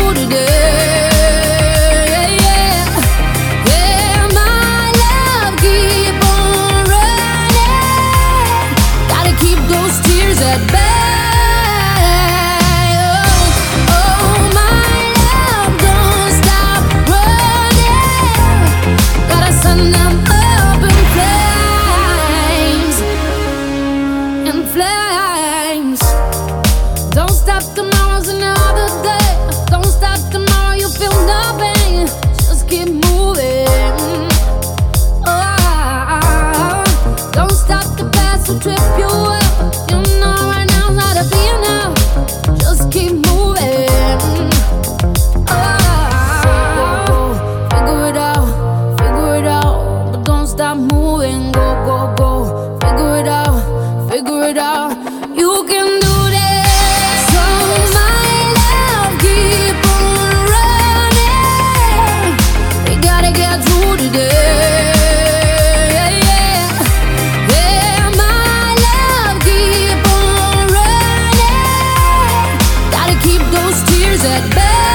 through today. Yeah, my love, keep on running. Gotta keep those tears at bay. Oh, my love, don't stop running. Gotta send them up in flames, in flames. Don't stop, tomorrow's another day. Don't stop, tomorrow you'll feel nothing. Just keep moving. Oh, don't stop, the past will trip you up. You know right now's not a be enough. Just keep moving. Oh, figure it out, but don't stop moving. Go, go, go, figure it out, figure it out. You can do this. So my love, keep on running. We gotta get through today. Yeah, my love, keep on running. Gotta keep those tears at bay.